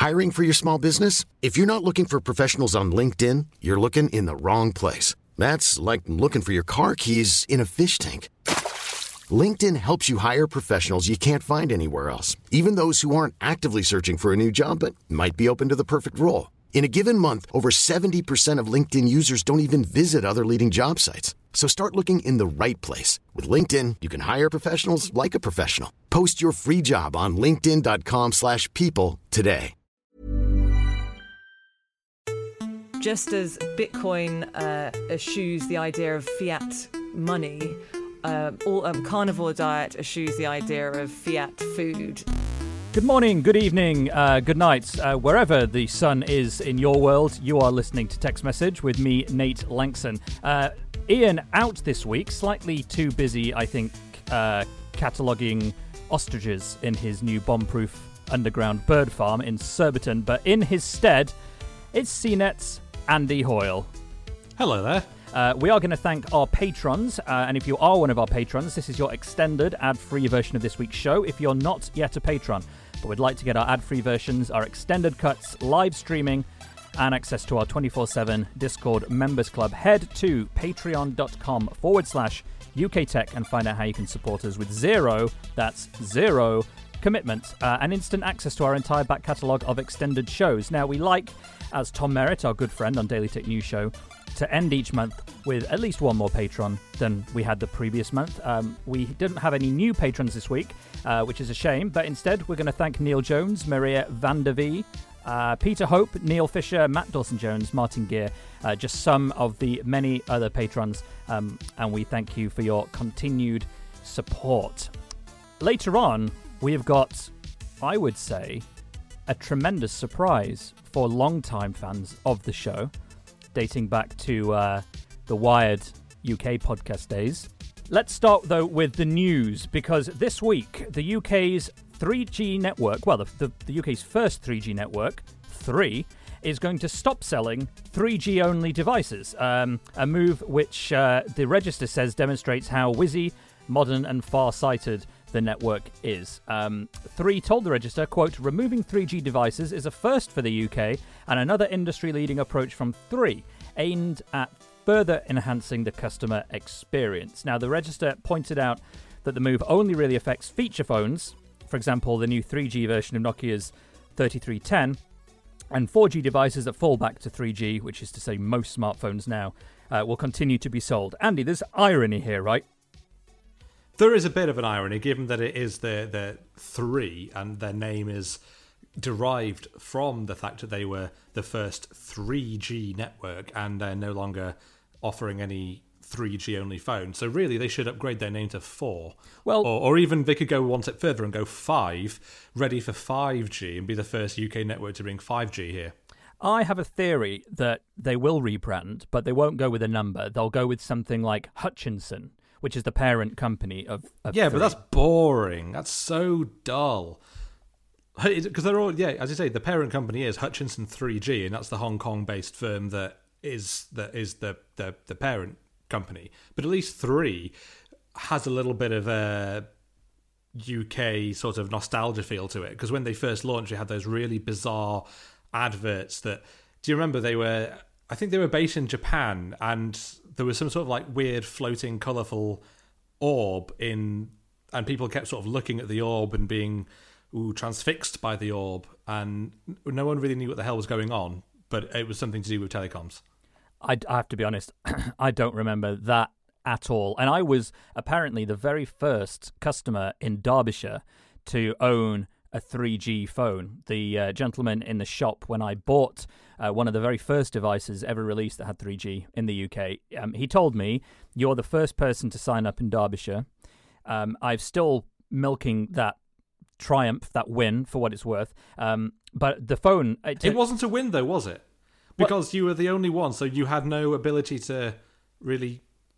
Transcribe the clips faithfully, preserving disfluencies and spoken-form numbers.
Hiring for your small business? If you're not looking for professionals on LinkedIn, you're looking in the wrong place. That's like looking for your car keys in a fish tank. LinkedIn helps you hire professionals you can't find anywhere else, even those who aren't actively searching for a new job but might be open to the perfect role. In a given month, over seventy percent of LinkedIn users don't even visit other leading job sites. So start looking in the right place. With LinkedIn, you can hire professionals like a professional. Post your free job on linkedin.com slash people today. Just as Bitcoin uh, eschews the idea of fiat money, uh, all, um, carnivore diet eschews the idea of fiat food. Good morning, good evening, uh, good night. Uh, wherever the sun is in your world, you are listening to Text Message with me, Nate Lankson. Uh, Ian out this week, slightly too busy, I think, uh, cataloguing ostriches in his new bomb-proof underground bird farm in Surbiton. But in his stead, it's C NET's Andy Hoyle. Hello there. Uh, we are going to thank our patrons, uh, and if you are one of our patrons, this is your extended ad-free version of this week's show. If you're not yet a patron, but would like to get our ad-free versions, our extended cuts, live streaming, and access to our twenty-four seven Discord members club, head to patreon.com forward slash UK Tech and find out how you can support us with zero, that's zero, commitment, uh, and instant access to our entire back catalogue of extended shows. Now, we like, as Tom Merritt, our good friend on Daily Tech News Show, to end each month with at least one more patron than we had the previous month. Um, we didn't have any new patrons this week, uh, which is a shame, but instead we're going to thank Neil Jones, Maria van der Vee, uh, Peter Hope, Neil Fisher, Matt Dawson-Jones, Martin Gear, uh, just some of the many other patrons, um, and we thank you for your continued support. Later on, we have got, I would say, a tremendous surprise for long-time fans of the show, dating back to uh, the Wired U K podcast days. Let's start, though, with the news, because this week, the U K's three G network, well, the, the, the U K's first three G network, three, is going to stop selling three G-only devices, um, a move which uh, the Register says demonstrates how whizzy, modern and far-sighted the network is. Um, three told the Register, quote, removing three G devices is a first for the U K and another industry-leading approach from three, aimed at further enhancing the customer experience. Now, the Register pointed out that the move only really affects feature phones, for example, the new three G version of Nokia's thirty-three ten, and four G devices that fall back to three G, which is to say most smartphones now, uh, will continue to be sold. Andy, there's irony here, right? There is a bit of an irony, given that it is the the three, and their name is derived from the fact that they were the first three G network, and they're no longer offering any three G only phones. So really, they should upgrade their name to four. Well, or, or even they could go one step further and go five, ready for five G, and be the first U K network to bring five G here. I have a theory that they will rebrand, but they won't go with a number. They'll go with something like Hutchinson, which is the parent company of, of yeah, three. But that's boring. That's so dull. Because they're all, yeah, as you say, the parent company is Hutchinson three G, and that's the Hong Kong-based firm that is that is the, the the parent company. But at least three has a little bit of a U K sort of nostalgia feel to it. Because when they first launched, they had those really bizarre adverts that. Do you remember they were? I think they were based in Japan, and there was some sort of like weird floating colourful orb in, and people kept sort of looking at the orb and being ooh, transfixed by the orb, and no one really knew what the hell was going on, but it was something to do with telecoms. I, I have to be honest, I don't remember that at all. And I was apparently the very first customer in Derbyshire to own a three G phone. The uh, gentleman in the shop, when I bought uh, one of the very first devices ever released that had three G in the U K, um, he told me, you're the first person to sign up in Derbyshire. Um, I'm still milking that triumph, that win, for what it's worth. Um, but the phone... It, t- it wasn't a win, though, was it? Because what? You were the only one, so you had no ability to really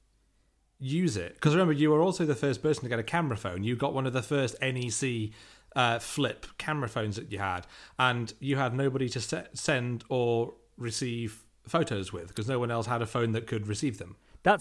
use it. Because remember, you were also the first person to get a camera phone. You got one of the first N E C uh, flip camera phones that you had, and you had nobody to se- send or receive photos with, because no one else had a phone that could receive them. That's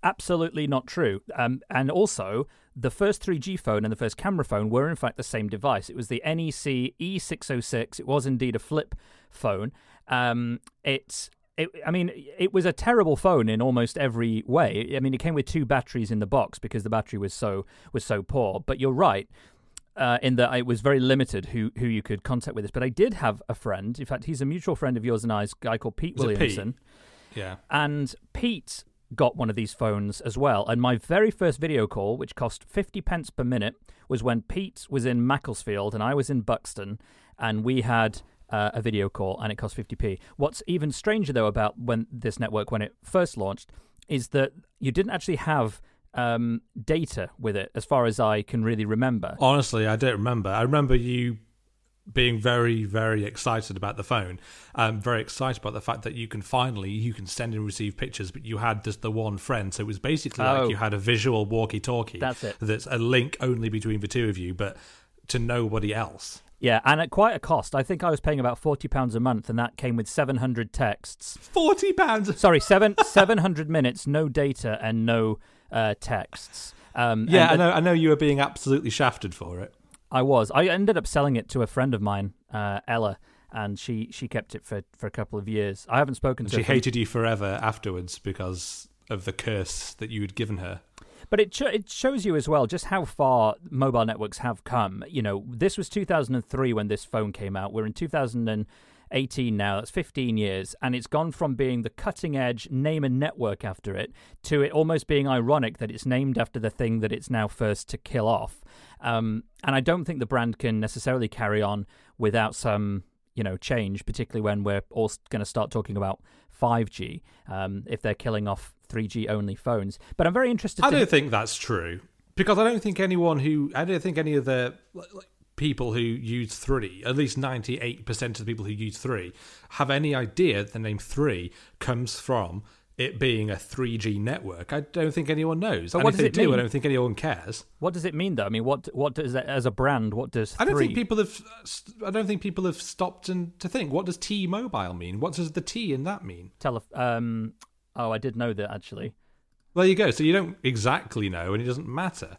absolutely not true. Um, and also, the first three G phone and the first camera phone were in fact the same device. It was the N E C E six oh six. It was indeed a flip phone. Um, it's It, I mean, it was a terrible phone in almost every way. I mean, it came with two batteries in the box because the battery was so was so poor. But you're right, uh, in that it was very limited who who you could contact with this. But I did have a friend. In fact, he's a mutual friend of yours and I's, a guy called Pete Was it Williamson. Pete? Yeah. And Pete got one of these phones as well. And my very first video call, which cost fifty pence per minute, was when Pete was in Macclesfield and I was in Buxton, and we had Uh, a video call, and it cost fifty p. What's even stranger, though, about when this network, when it first launched, is that you didn't actually have um, data with it, as far as I can really remember. Honestly, I don't remember. I remember you being very, very excited about the phone. Um, very excited about the fact that you can finally, you can send and receive pictures, but you had just the one friend. So it was basically Oh. like you had a visual walkie-talkie. That's it. That's a link only between the two of you, but to nobody else. Yeah, and at quite a cost. I think I was paying about forty pounds a month, and that came with seven hundred texts. forty pounds? Sorry, seven seven hundred minutes, no data and no uh, texts. Um, Yeah, and I know. I know you were being absolutely shafted for it. I was. I ended up selling it to a friend of mine, uh, Ella, and she, she kept it for, for a couple of years. I haven't spoken And to she her. for- hated you forever afterwards because of the curse that you had given her. But it sh- it shows you as well just how far mobile networks have come. You know, this was two thousand three when this phone came out. We're in two thousand eighteen now. That's fifteen years. And it's gone from being the cutting edge, name a network after it, to it almost being ironic that it's named after the thing that it's now first to kill off. Um, and I don't think the brand can necessarily carry on without some, you know, change, particularly when we're all going to start talking about five G, um, if they're killing off three G only phones. But I'm very interested I to... don't think that's true, because I don't think anyone who I don't think any of the like, like, people who use three, at least ninety-eight percent of the people who use three, have any idea that the name three comes from it being a three G network. I don't think anyone knows. But and what if does they it do, mean? I don't think anyone cares. What does it mean, though? I mean, what what does that, as a brand? What does I don't three? think people have. I don't think people have stopped and to think. What does T-Mobile mean? What does the T in that mean? Tele- um, oh, I did know that actually. There you go. So you don't exactly know, and it doesn't matter.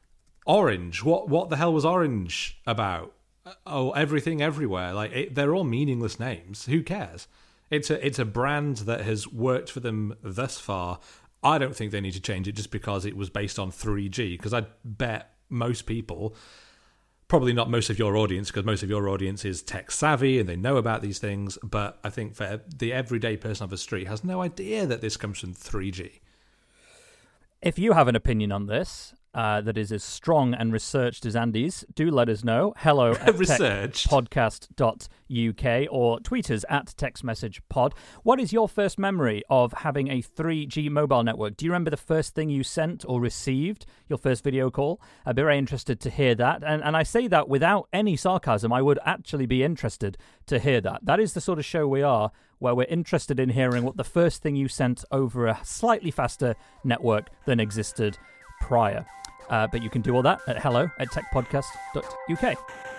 Orange. What what the hell was Orange about? Oh, everything, everywhere. Like it, they're all meaningless names. Who cares? It's a it's a brand that has worked for them thus far. I don't think they need to change it just because it was based on three G. Because I bet most people, probably not most of your audience, because most of your audience is tech savvy and they know about these things. But I think for the everyday person off the street has no idea that this comes from three G. If you have an opinion on this uh, that is as strong and researched as Andy's, do let us know. Hello at Researched. tech podcast dot U K or tweet us at TextMessagePod. What is your first memory of having a three G mobile network? Do you remember the first thing you sent or received, your first video call? I'd be very interested to hear that. And, and I say that without any sarcasm. I would actually be interested to hear that. That is the sort of show we are, where we're interested in hearing what the first thing you sent over a slightly faster network than existed prior. Uh, but you can do all that at hello at tech podcast dot U K.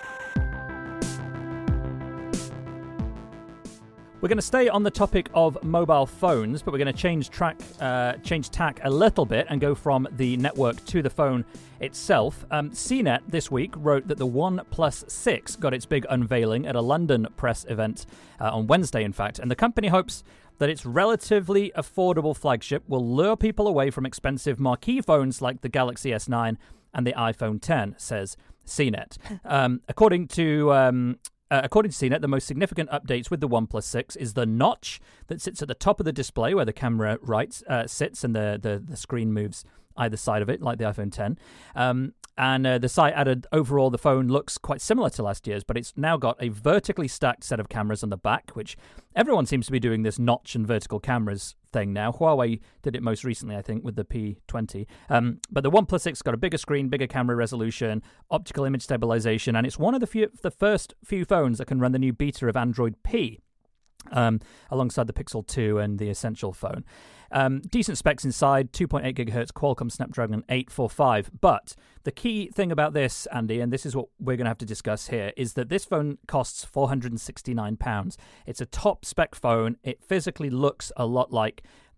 We're going to stay on the topic of mobile phones, but we're going to change track, uh, change tack a little bit and go from the network to the phone itself. Um, C net this week wrote that the OnePlus six got its big unveiling at a London press event uh, on Wednesday, in fact, and the company hopes that its relatively affordable flagship will lure people away from expensive marquee phones like the Galaxy S nine and the iPhone ten, says C net. Um, according to... Um, Uh, according to C net, the most significant updates with the OnePlus six is the notch that sits at the top of the display where the camera right uh, sits and the, the, the screen moves either side of it, like the iPhone ten. Um, and uh, the site added overall the phone looks quite similar to last year's, but it's now got a vertically stacked set of cameras on the back, which everyone seems to be doing this notch and vertical cameras thing now. Huawei did it most recently, I think, with the P twenty. Um, but the OnePlus six got a bigger screen, bigger camera resolution, optical image stabilization, and it's one of the few, the first few phones that can run the new beta of Android P. Um, alongside the Pixel two and the Essential phone. Um, decent specs inside, two point eight gigahertz Qualcomm Snapdragon eight forty-five. But the key thing about this, Andy, and this is what we're going to have to discuss here, is that this phone costs four hundred sixty-nine pounds. It's a top spec phone. It physically looks a lot like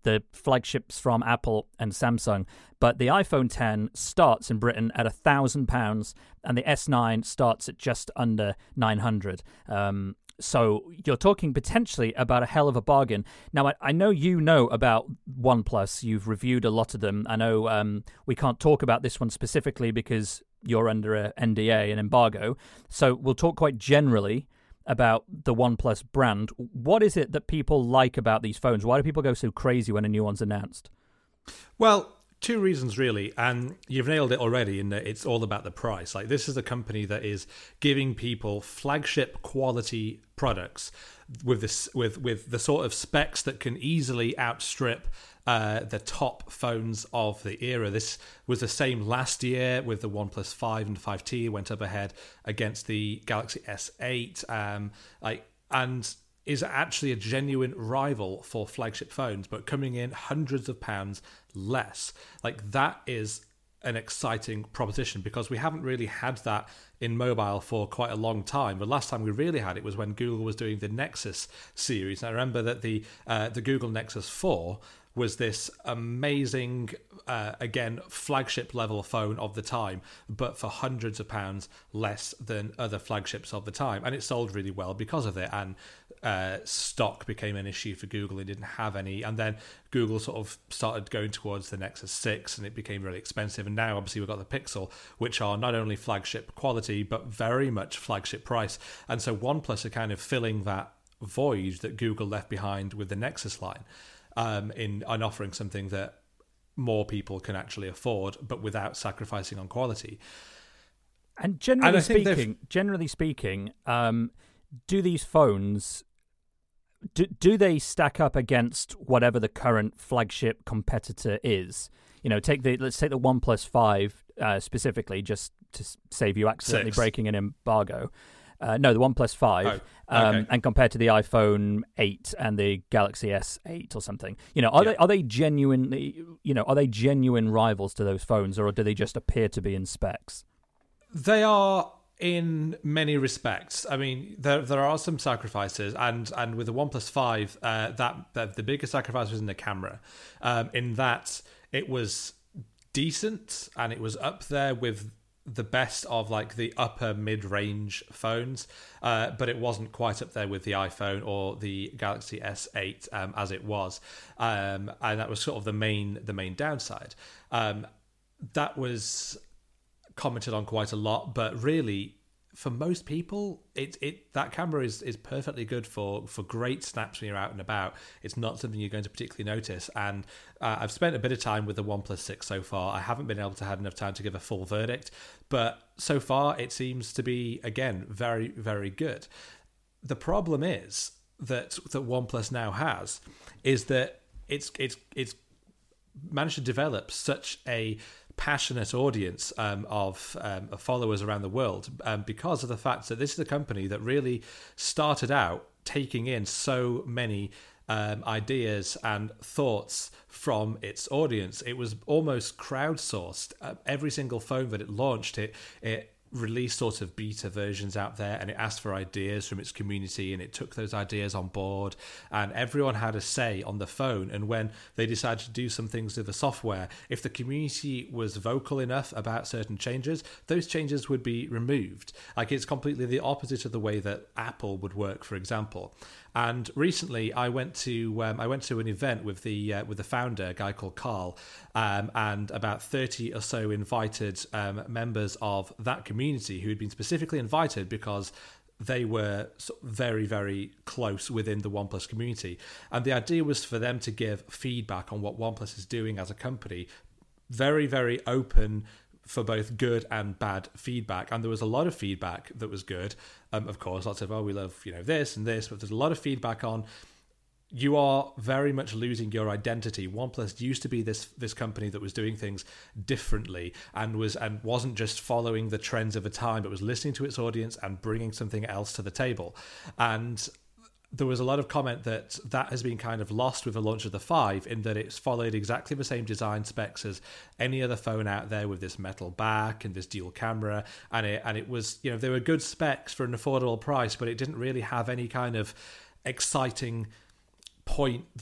the flagships from Apple and Samsung. But the iPhone ten starts in Britain at one thousand pounds, and the S nine starts at just under nine hundred. Um, so you're talking potentially about a hell of a bargain. Now, I, I know you know about OnePlus. You've reviewed a lot of them. I know um, we can't talk about this one specifically because you're under a N D A, an embargo. So we'll talk quite generally about the OnePlus brand. What is it that people like about these phones? Why do people go so crazy when a new one's announced? Well, two reasons really, and you've nailed it already in that it's all about the price. Like, this is a company that is giving people flagship quality products with this with with the sort of specs that can easily outstrip uh, the top phones of the era. This was the same last year with the OnePlus five and five T. Went up ahead against the Galaxy S eight, um, like and. is actually a genuine rival for flagship phones, but coming in hundreds of pounds less. Like, that is an exciting proposition because we haven't really had that in mobile for quite a long time. The last time we really had it was when Google was doing the Nexus series. And I remember that the uh, the Google Nexus four was this amazing, uh, again, flagship level phone of the time, but for hundreds of pounds less than other flagships of the time. And it sold really well because of it. And uh, stock became an issue for Google. It didn't have any. And then Google sort of started going towards the Nexus six and it became really expensive. And now, obviously, we've got the Pixel, which are not only flagship quality, but very much flagship price. And so OnePlus are kind of filling that void that Google left behind with the Nexus line. Um, in, in offering something that more people can actually afford, but without sacrificing on quality. And generally and speaking, generally speaking, um, do these phones do, do they stack up against whatever the current flagship competitor is? You know, take the let's take the OnePlus five uh, specifically, just to save you accidentally Six. breaking an embargo. Uh, no, the OnePlus five, oh, okay. um, and compared to the iPhone eight and the Galaxy S eight or something, you know, are yeah. they are they genuinely, you know, are they genuine rivals to those phones, or do they just appear to be in specs? They are in many respects. I mean, there there are some sacrifices, and, and with the OnePlus five, uh, that, that the biggest sacrifice was in the camera, um, in that it was decent and it was up there with the best of like the upper mid-range phones, uh, but it wasn't quite up there with the iPhone or the Galaxy S eight um, as it was, um, and that was sort of the main the main downside. Um, that was commented on quite a lot, but really, for most people, it it that camera is, is perfectly good for, for great snaps when you're out and about. It's not something you're going to particularly notice. And uh, I've spent a bit of time with the OnePlus six so far. I haven't been able to have enough time to give a full verdict, but so far it seems to be, again, very, very good. The problem is that that OnePlus now has is that it's it's it's managed to develop such a passionate audience um, of, um, of followers around the world um, because of the fact that this is a company that really started out taking in so many um, ideas and thoughts from its audience. It was almost crowdsourced. Uh, every single phone that it launched, it it released sort of beta versions out there, and it asked for ideas from its community, and it took those ideas on board, and everyone had a say on the phone. And when they decided to do some things with the software, if the community was vocal enough about certain changes, those changes would be removed. Like, it's completely the opposite of the way that Apple would work, for example. And recently, I went to um, I went to an event with the uh, with the founder, a guy called Carl, um, and about thirty or so invited um, members of that community who had been specifically invited because they were very, very close within the OnePlus community. And the idea was for them to give feedback on what OnePlus is doing as a company, very, very open for both good and bad feedback. And there was a lot of feedback that was good. Um, of course, lots of, oh, we love, you know, this and this, but there's a lot of feedback on you are very much losing your identity. OnePlus used to be this this company that was doing things differently and was and wasn't just following the trends of a time, but was listening to its audience and bringing something else to the table. And there was a lot of comment that that has been kind of lost with the launch of the five, in that it's followed exactly the same design specs as any other phone out there, with this metal back and this dual camera. And it, and it was, you know, they were good specs for an affordable price, but it didn't really have any kind of exciting point that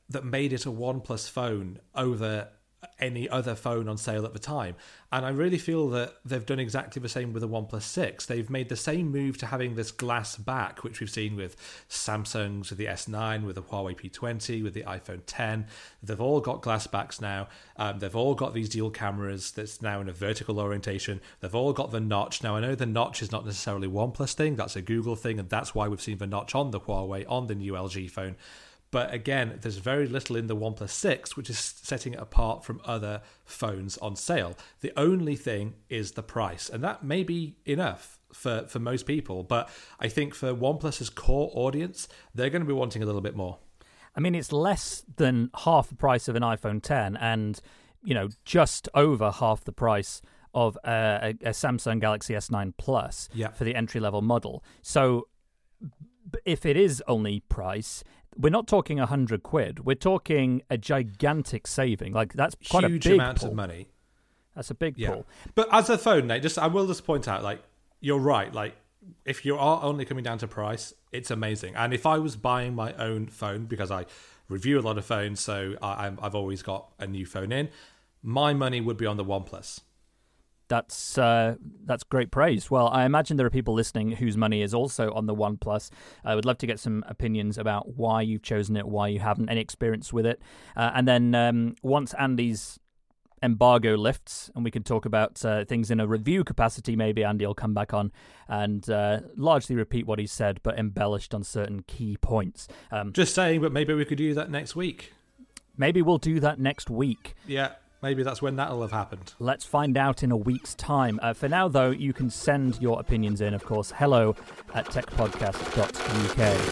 that made it a OnePlus phone over any other phone on sale at the time. And I really feel that they've done exactly the same with the OnePlus six. They've made the same move to having this glass back, which we've seen with Samsung's, with the S nine, with the Huawei P twenty, with the iPhone ten. They've all got glass backs now. Um, they've all got these dual cameras that's now in a vertical orientation. They've all got the notch. Now, I know the notch is not necessarily a OnePlus thing. That's a Google thing, and that's why we've seen the notch on the Huawei, on the new L G phone. But again, there's very little in the OnePlus six, which is setting it apart from other phones on sale. The only thing is the price, and that may be enough for, for most people. But I think for OnePlus's core audience, they're going to be wanting a little bit more. I mean, it's less than half the price of an iPhone ten and, you know, just over half the price of a, a, a Samsung Galaxy S nine Plus yeah. for the entry-level model. So if it is only price, we're not talking a hundred quid. We're talking a gigantic saving. Like, that's quite huge a big amounts pull. of money. That's a big yeah. pull. But as a phone, Nate, just I will just point out, like, you're right. Like, if you are only coming down to price, it's amazing. And if I was buying my own phone, because I review a lot of phones, so I, I've always got a new phone in, my money would be on the OnePlus. That's uh, that's great praise. Well, I imagine there are people listening whose money is also on the OnePlus. I would love to get some opinions about why you've chosen it, why you haven't, any experience with it. Uh, and then um, once Andy's embargo lifts and we can talk about uh, things in a review capacity, maybe Andy will come back on and uh, largely repeat what he said, but embellished on certain key points. Um, Just saying, but maybe we could do that next week. Maybe we'll do that next week. Yeah. Maybe that's when that'll have happened. Let's find out in a week's time. Uh, for now, though, you can send your opinions in, of course. Hello at techpodcast dot U K.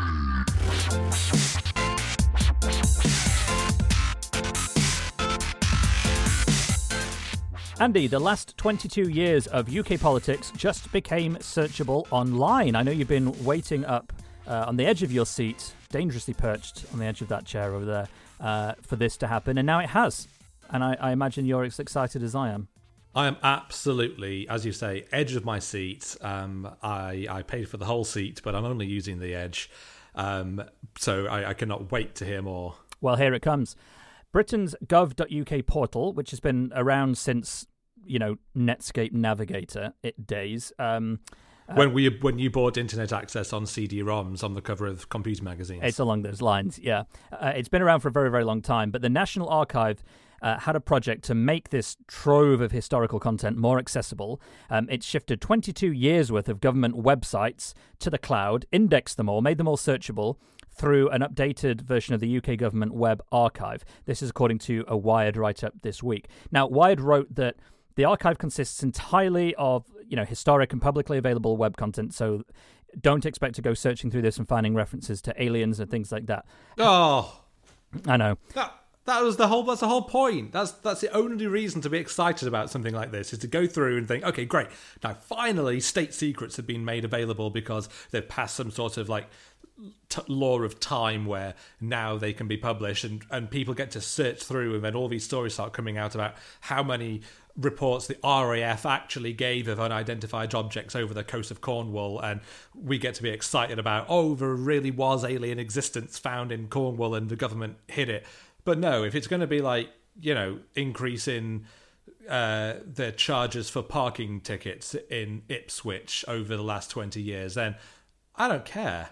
Andy, the last twenty-two years of U K politics just became searchable online. I know you've been waiting up uh, on the edge of your seat, dangerously perched on the edge of that chair over there, uh, for this to happen, and now it has. And I, I imagine you're as excited as I am. I am absolutely, as you say, edge of my seat. Um, I, I paid for the whole seat, but I'm only using the edge. Um, so I, I cannot wait to hear more. Well, here it comes. Britain's gov dot U K portal, which has been around since, you know, Netscape Navigator it days. Um, when we when you bought internet access on C D ROMs on the cover of computer magazines. It's along those lines, yeah. Uh, it's been around for a very, very long time, but the National Archive Uh, had a project to make this trove of historical content more accessible. Um, it shifted twenty-two years worth of government websites to the cloud, indexed them all, made them all searchable through an updated version of the U K government web archive. This is according to a Wired write-up this week. Now, Wired wrote that the archive consists entirely of, you know, historic and publicly available web content, so don't expect to go searching through this and finding references to aliens and things like that. Oh, I know. That- That was the whole. That's the whole point. That's that's the only reason to be excited about something like this, is to go through and think, okay, great. Now, finally, state secrets have been made available because they've passed some sort of like t- law of time where now they can be published, and and people get to search through, and then all these stories start coming out about how many reports the R A F actually gave of unidentified objects over the coast of Cornwall, and we get to be excited about, oh, there really was alien existence found in Cornwall and the government hid it. But no, if it's going to be like, you know, increase in uh, the charges for parking tickets in Ipswich over the last twenty years, then I don't care.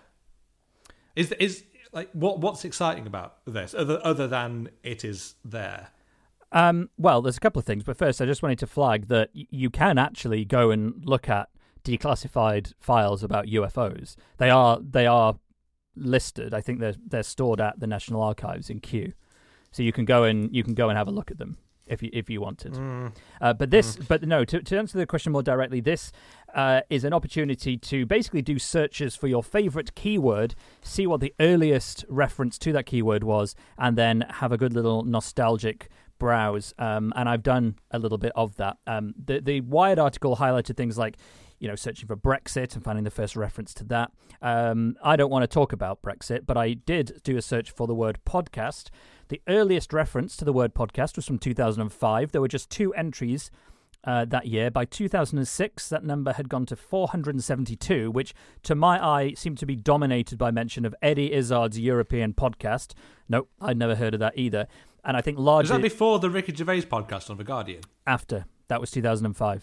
Is is like what what's exciting about this other other than it is there? Um, well, there's a couple of things, but first I just wanted to flag that y- you can actually go and look at declassified files about U F Os. They are they are listed. I think they're they're stored at the National Archives in Kew. So you can go and you can go and have a look at them if you if you wanted. Mm. Uh, but this, mm. but no. To, to answer the question more directly, this uh, is an opportunity to basically do searches for your favorite keyword, see what the earliest reference to that keyword was, and then have a good little nostalgic browse. Um, and I've done a little bit of that. Um, the the Wired article highlighted things like, you know, searching for Brexit and finding the first reference to that. Um, I don't want to talk about Brexit, but I did do a search for the word podcast. The earliest reference to the word podcast was from two thousand five. There were just two entries uh, that year. By two thousand six, that number had gone to four hundred seventy-two, which to my eye seemed to be dominated by mention of Eddie Izzard's European podcast. Nope, I'd never heard of that either. And I think largely... Was that before the Ricky Gervais podcast on The Guardian? After. That was two thousand five.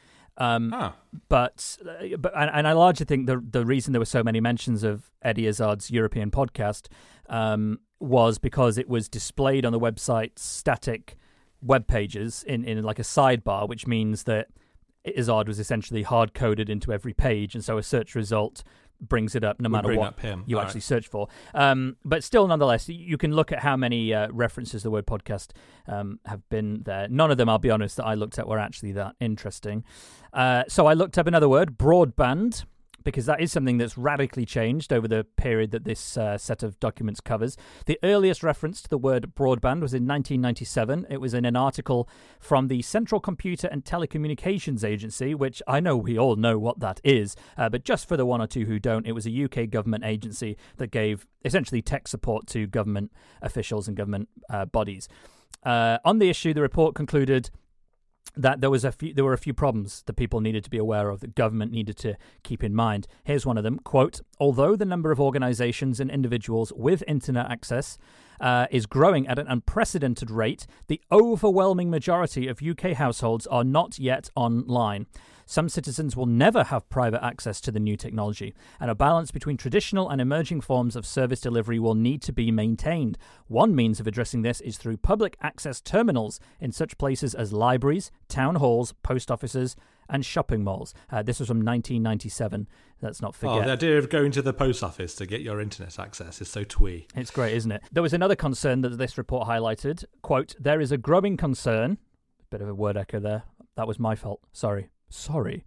Um, oh. But, uh, but and, and I largely think the the reason there were so many mentions of Eddie Izzard's European podcast um, was because it was displayed on the website's static web pages in, in like a sidebar, which means that Izzard was essentially hard-coded into every page, and so a search result brings it up no matter what you All actually right. search for. Um, but still, nonetheless, you can look at how many uh, references the word podcast um, have been there. None of them, I'll be honest, that I looked at were actually that interesting. Uh, so I looked up another word, broadband, because that is something that's radically changed over the period that this uh, set of documents covers. The earliest reference to the word broadband was in nineteen ninety-seven. It was in an article from the Central Computer and Telecommunications Agency, which I know we all know what that is, uh, but just for the one or two who don't, it was a U K government agency that gave essentially tech support to government officials and government uh, bodies. Uh, on the issue, the report concluded that there was a few, there were a few problems that people needed to be aware of, that government needed to keep in mind. Here's one of them, quote, although the number of organisations and individuals with internet access uh, is growing at an unprecedented rate, the overwhelming majority of U K households are not yet online. Some citizens will never have private access to the new technology, and a balance between traditional and emerging forms of service delivery will need to be maintained. One means of addressing this is through public access terminals in such places as libraries, town halls, post offices, and shopping malls. Uh, this was from nineteen ninety-seven. Let's not forget. Oh, the idea of going to the post office to get your internet access is so twee. It's great, isn't it? There was another concern that this report highlighted. Quote, there is a growing concern. Bit of a word echo there. That was my fault. Sorry. Sorry.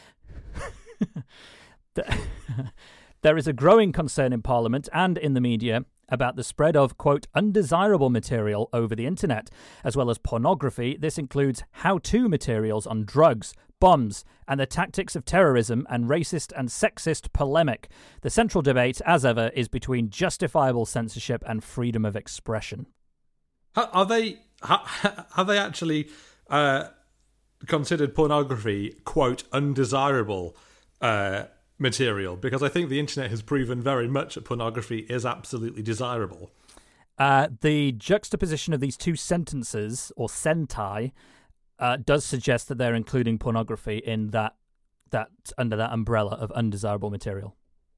There is a growing concern in Parliament and in the media about the spread of, quote, undesirable material over the internet, as well as pornography. This includes how-to materials on drugs, bombs, and the tactics of terrorism and racist and sexist polemic. The central debate, as ever, is between justifiable censorship and freedom of expression. How, are they? How, have they actually uh, considered pornography, quote, undesirable uh, material? Because I think the internet has proven very much that pornography is absolutely desirable. Uh, the juxtaposition of these two sentences, or sentai, uh, does suggest that they're including pornography in that that under that umbrella of undesirable material.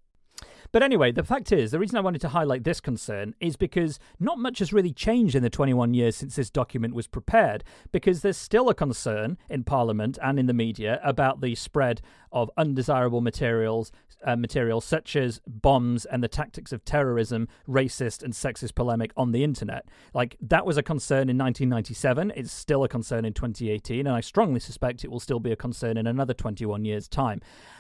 But anyway, the fact is, the reason I wanted to highlight this concern is because not much has really changed in the twenty-one years since this document was prepared, because there's still a concern in Parliament and in the media about the spread of undesirable materials, uh, materials such as bombs and the tactics of terrorism, racist and sexist polemic on the internet. Like, that was a concern in nineteen ninety-seven, it's still a concern in twenty eighteen, and I strongly suspect it will still be a concern in another twenty-one years' time.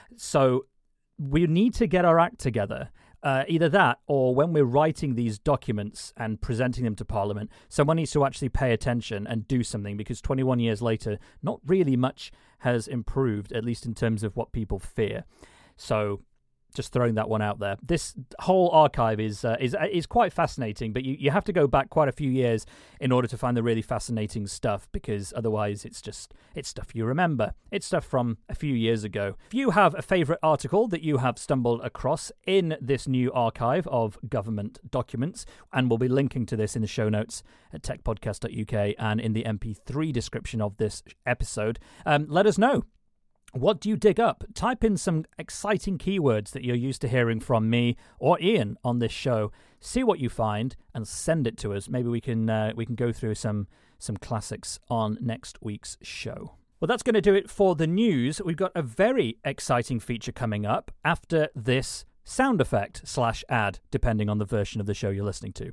So we need to get our act together. Uh, either that, or when we're writing these documents and presenting them to Parliament, someone needs to actually pay attention and do something, because twenty-one years later, not really much has improved, at least in terms of what people fear. So just throwing that one out there. This whole archive is uh, is is quite fascinating, but you, you have to go back quite a few years in order to find the really fascinating stuff, because otherwise it's just it's stuff you remember. It's stuff from a few years ago. If you have a favourite article that you have stumbled across in this new archive of government documents, and we'll be linking to this in the show notes at tech podcast dot U K and in the M P three description of this episode, um, let us know. What do you dig up? Type in some exciting keywords that you're used to hearing from me or Ian on this show. See what you find and send it to us. Maybe we can uh, we can go through some some classics on next week's show. Well, that's going to do it for the news. We've got a very exciting feature coming up after this sound effect slash ad, depending on the version of the show you're listening to.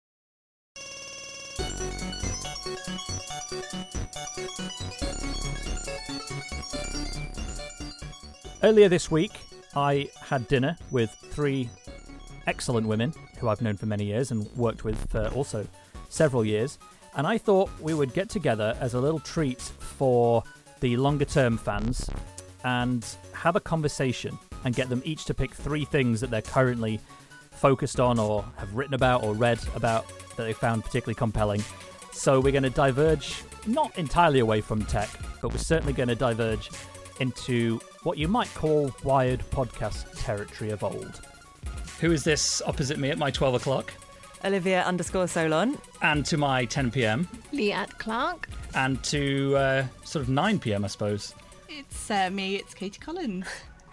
Earlier this week, I had dinner with three excellent women who I've known for many years and worked with for also several years. And I thought we would get together as a little treat for the longer-term fans and have a conversation and get them each to pick three things that they're currently focused on or have written about or read about that they found particularly compelling So we're going to diverge, not entirely away from tech, but we're certainly going to diverge into what you might call Wired podcast territory of old. Who is this opposite me at my twelve o'clock? Olivia underscore Solon. And to my ten p.m. Leanne Clark. And to uh, sort of nine p.m, I suppose. It's uh, me, it's Katie Collins.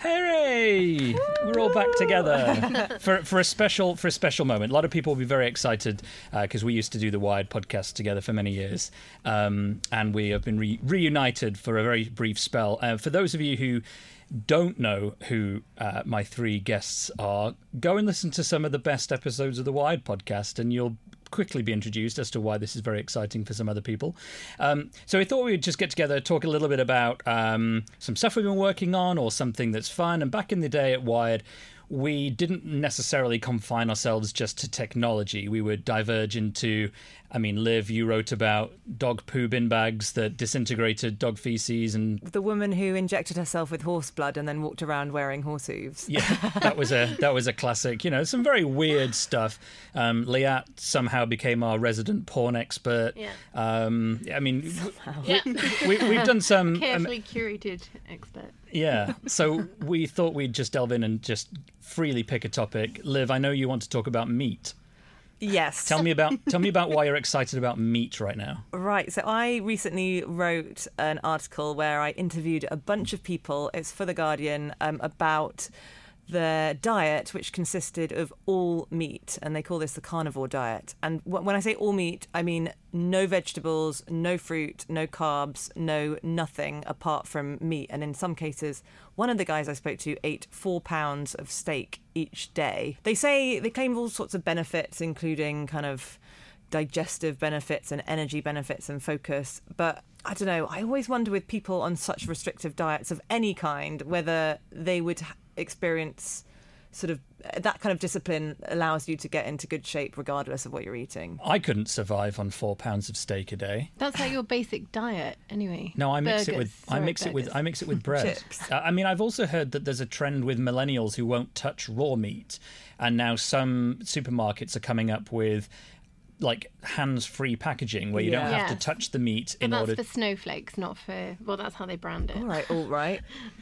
Hooray! We're all back together for for a special for a special moment. A lot of people will be very excited because uh, we used to do the Wired podcast together for many years, um, and we have been re- reunited for a very brief spell. Uh, for those of you who don't know who uh, my three guests are, go and listen to some of the best episodes of the Wired podcast, and you'll quickly be introduced as to why this is very exciting for some other people. Um, so we thought we would just get together, talk a little bit about um, some stuff we've been working on or something that's fun. And back in the day at Wired, we didn't necessarily confine ourselves just to technology. We would diverge into, I mean, Liv, you wrote about dog poo bin bags that disintegrated dog feces, and The woman who injected herself with horse blood and then walked around wearing horse hooves. yeah, that was a that was a classic. You know, some very weird stuff. Um, Liat somehow became our resident porn expert. Yeah. Um, I mean, Yeah. we, we've done some. Um, Carefully curated expert. yeah, so we thought we'd just delve in and just freely pick a topic. Liv, I know you want to talk about meat. Yes. Tell me about tell me about why you're excited about meat right now. Right, so I recently wrote an article where I interviewed a bunch of people, it's for The Guardian, um, about their diet, which consisted of all meat, and they call this the carnivore diet. And wh- when I say all meat, I mean no vegetables, no fruit, no carbs, no nothing apart from meat. And in some cases, one of the guys I spoke to ate four pounds of steak each day. They say, they claim all sorts of benefits, including kind of digestive benefits and energy benefits and focus. But I don't know, I always wonder with people on such restrictive diets of any kind, whether they would experience sort of that kind of discipline allows you to get into good shape regardless of what you're eating. I couldn't survive on four pounds of steak a day. That's like your basic diet, anyway. No, I mix it Burgers. with I Sorry, mix it with burgers. I mix it with bread. Chips. Uh, I mean, I've also heard that there's a trend with millennials who won't touch raw meat, and now some supermarkets are coming up with like hands-free packaging where you Yeah. don't have to Yes. touch the meat But in that's order. for snowflakes, not for... Well, that's how they brand it. All right, all right.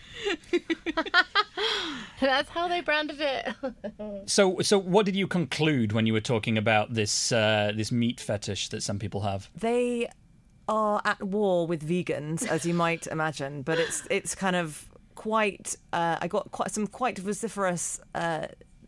That's how they branded it. So, so what did you conclude when you were talking about this uh, this meat fetish that some people have? They are at war with vegans, as you might imagine, but it's it's kind of quite. Uh, I got quite some quite vociferous uh,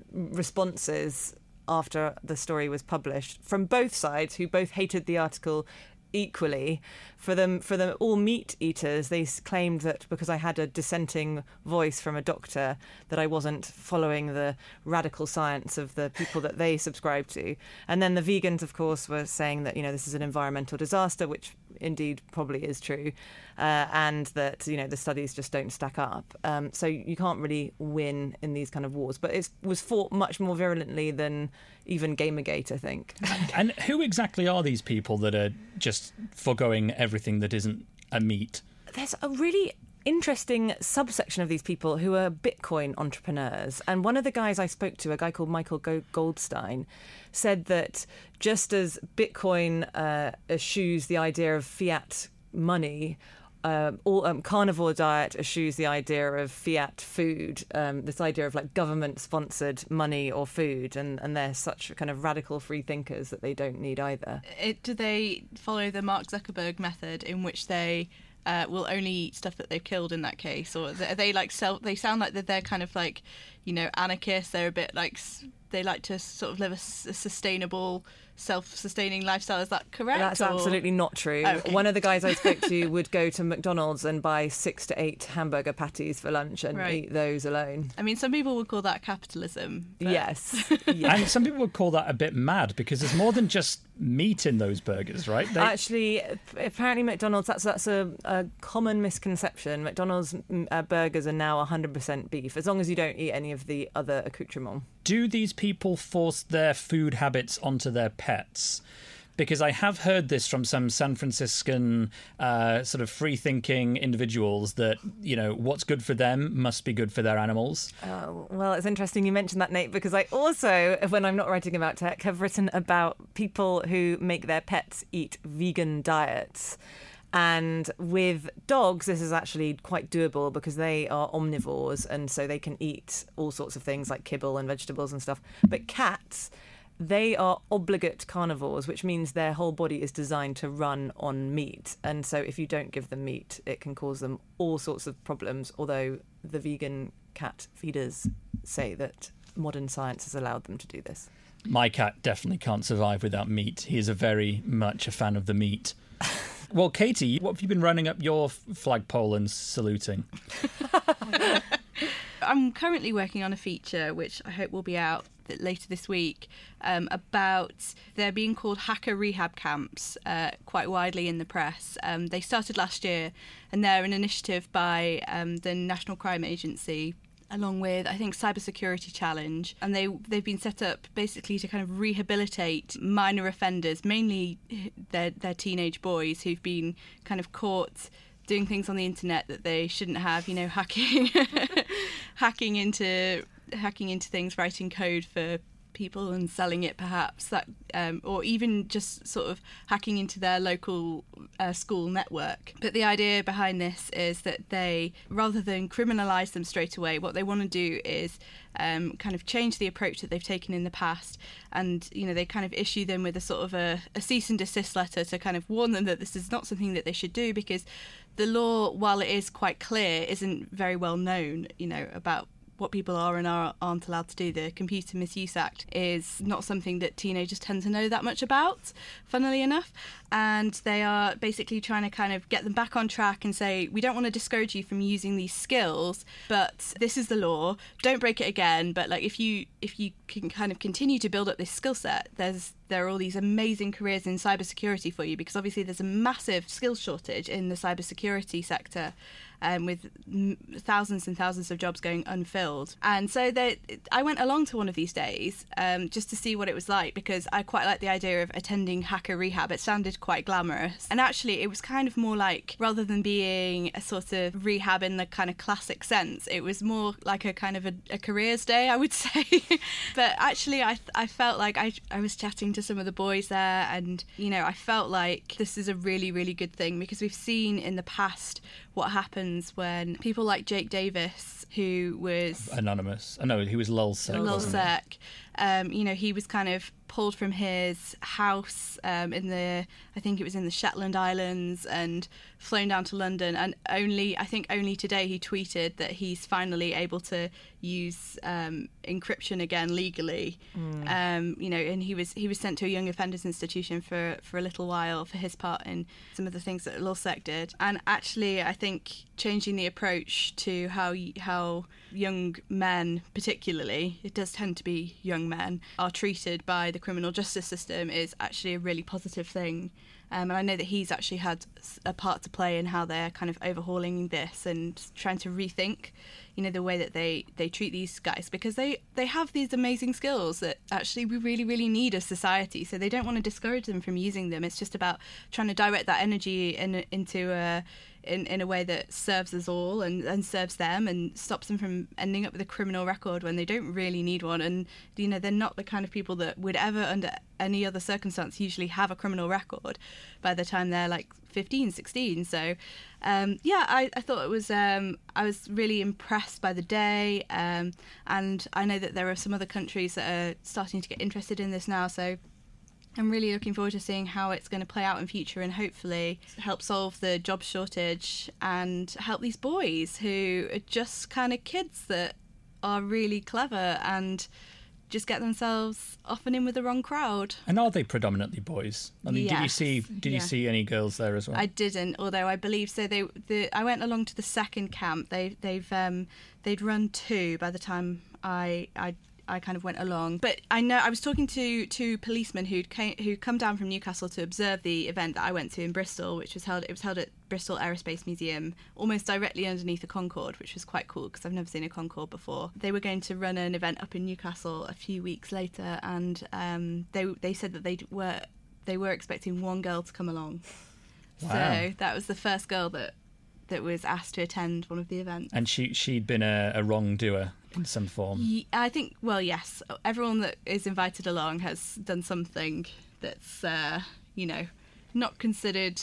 responses after the story was published from both sides, who both hated the article equally. For them, for the all meat eaters, they s- claimed that because I had a dissenting voice from a doctor, that I wasn't following the radical science of the people that they subscribe to. And then the vegans, of course, were saying that, you know, this is an environmental disaster, which indeed probably is true, uh, and that, you know, the studies just don't stack up. Um, so you can't really win in these kind of wars. But it was fought much more virulently than even Gamergate, I think. And who exactly are these people that are just foregoing everything that isn't a meat? There's a really interesting subsection of these people who are Bitcoin entrepreneurs. And one of the guys I spoke to, a guy called Michael Go- Goldstein, said that just as Bitcoin uh, eschews the idea of fiat money, Uh, all um, carnivore diet eschews the idea of fiat food, um, this idea of like government-sponsored money or food, and, and they're such kind of radical free thinkers that they don't need either. It, do they follow the Mark Zuckerberg method in which they uh, will only eat stuff that they've killed in that case? Or are they like self, they sound like that they're kind of like, you know, anarchists. They're a bit like, s- they like to sort of live a, s- a sustainable, self-sustaining lifestyle. Is that correct? That's or- absolutely not true. Oh, okay. One of the guys I spoke to would go to McDonald's and buy six to eight hamburger patties for lunch and Right. eat those alone. I mean, some people would call that capitalism. but- Yes. yes. And some people would call that a bit mad because there's more than just meat in those burgers, right? They- Actually, apparently McDonald's, that's that's a, a common misconception. McDonald's mm, uh, burgers are now one hundred percent beef, as long as you don't eat any of the other accoutrements. do these people force their food habits onto their pets? because I have heard this from some San Franciscan uh, sort of free-thinking individuals that, you know, what's good for them must be good for their animals. Oh, well, it's interesting you mentioned that, Nate, because I also, when I'm not writing about tech, have written about people who make their pets eat vegan diets. And with dogs, this is actually quite doable because they are omnivores and so they can eat all sorts of things like kibble and vegetables and stuff. But cats, they are obligate carnivores, which means their whole body is designed to run on meat. And so if you don't give them meat, it can cause them all sorts of problems, although the vegan cat feeders say that modern science has allowed them to do this. My cat definitely can't survive without meat. He is a very much a fan of the meat. Well, Katie, what have you been running up your flagpole and saluting? I'm currently working on a feature, which I hope will be out later this week, um, about they're being called hacker rehab camps uh, quite widely in the press. Um, they started last year, and they're an initiative by um, the National Crime Agency, along with, I think, Cybersecurity Challenge. And they, they've been set up basically to kind of rehabilitate minor offenders, mainly their, their teenage boys who've been kind of caught doing things on the internet that they shouldn't have, you know, hacking hacking into hacking into things, writing code for people and selling it perhaps, that um, or even just sort of hacking into their local uh, school network. But the idea behind this is that they, rather than criminalise them straight away, what they want to do is um, kind of change the approach that they've taken in the past, and you know they kind of issue them with a sort of a, a cease and desist letter to kind of warn them that this is not something that they should do, because the law, while it is quite clear, isn't very well known, you know, about what people are and are, aren't allowed to do. The Computer Misuse Act is not something that teenagers tend to know that much about, funnily enough, and they are basically trying to kind of get them back on track and say, we don't want to discourage you from using these skills, but this is the law, don't break it again, but like if you if you can kind of continue to build up this skill set, there's there are all these amazing careers in cybersecurity for you, because obviously there's a massive skills shortage in the cybersecurity sector, um, with m- thousands and thousands of jobs going unfilled. And so they, I went along to one of these days um, just to see what it was like, because I quite like the idea of attending hacker rehab. It sounded quite glamorous. And actually it was kind of more like, rather than being a sort of rehab in the kind of classic sense, it was more like a kind of a, a careers day, I would say. But actually I, I felt like I, I was chatting to some of the boys there, and you know I felt like this is a really really good thing, because we've seen in the past what happens when people like Jake Davis, who was anonymous, I know he was Lulzsec. Lulzsec, um, you know, he was kind of pulled from his house um, in the, I think it was in the Shetland Islands, and flown down to London. And only, I think only today he tweeted that he's finally able to use um, encryption again legally. Mm. Um, you know, and he was he was sent to a young offenders institution for for a little while for his part in some of the things that Lulzsec did. And actually, I think changing the approach to how how young men, particularly, it does tend to be young men, are treated by the criminal justice system is actually a really positive thing. Um, and I know that he's actually had a part to play in how they're kind of overhauling this and trying to rethink, you know, the way that they, they treat these guys, because they, they have these amazing skills that actually we really, really need as society. So they don't want to discourage them from using them. It's just about trying to direct that energy in, into a in, in a way that serves us all and, and serves them, and stops them from ending up with a criminal record when they don't really need one. And, you know, they're not the kind of people that would ever, under any other circumstance, usually have a criminal record by the time they're like fifteen, sixteen. So, um, yeah, I, I thought it was, um, I was really impressed by the day. Um, and I know that there are some other countries that are starting to get interested in this now. So I'm really looking forward to seeing how it's going to play out in future, and hopefully help solve the job shortage and help these boys who are just kind of kids that are really clever and just get themselves off and in with the wrong crowd. And are they predominantly boys? I mean, yes. did you see did yeah. you see any girls there as well? I didn't, although I believe so. They, the, I went along to the second camp. They, they've, um, they'd run two by the time I, I. I kind of went along. But I know I was talking to two policemen who'd came, who come down from Newcastle to observe the event that I went to in Bristol, which was held it was held at Bristol Aerospace Museum, almost directly underneath a Concorde, which was quite cool because I've never seen a Concorde before. They were going to run an event up in Newcastle a few weeks later, and um, they they said that they were they were expecting one girl to come along. Wow. So that was the first girl that that was asked to attend one of the events. And she, she'd been a, a wrongdoer in some form. Ye- I think, well, yes. Everyone that is invited along has done something that's, uh, you know, not considered